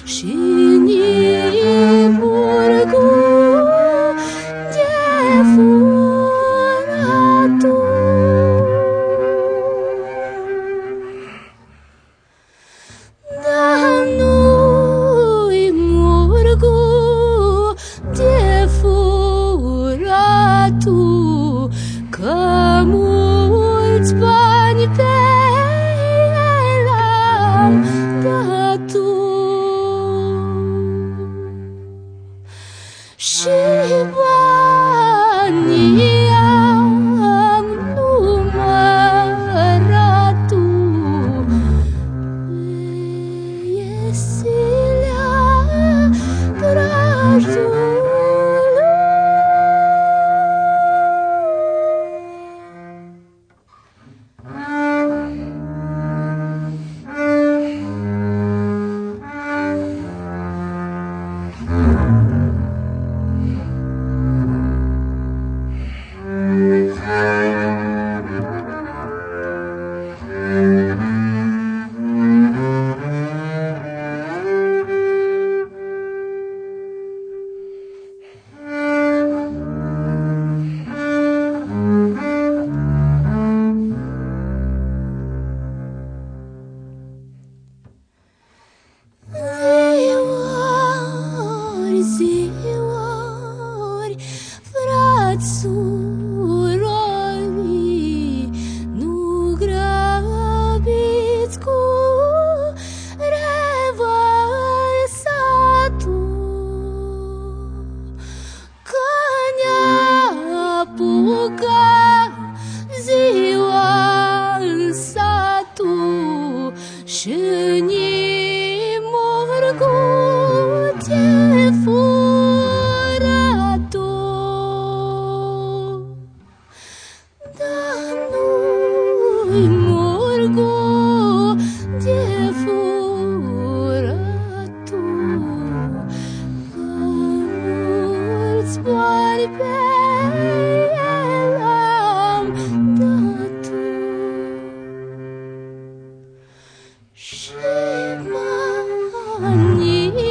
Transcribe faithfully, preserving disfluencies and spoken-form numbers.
și Nimurgu de furatu. Dar nu-i murgu de furatu, că mulți bani pe el am dat tu. Și banii am numărat tu, Iesilea grajdului. Surorii, nu grăbiți cu revărsatul, că ne-a apucat ziua în satul și Nimurgu de furatu. Dar nu-i murgu de furatu, că mulți bani pe el am dat tu. Și banii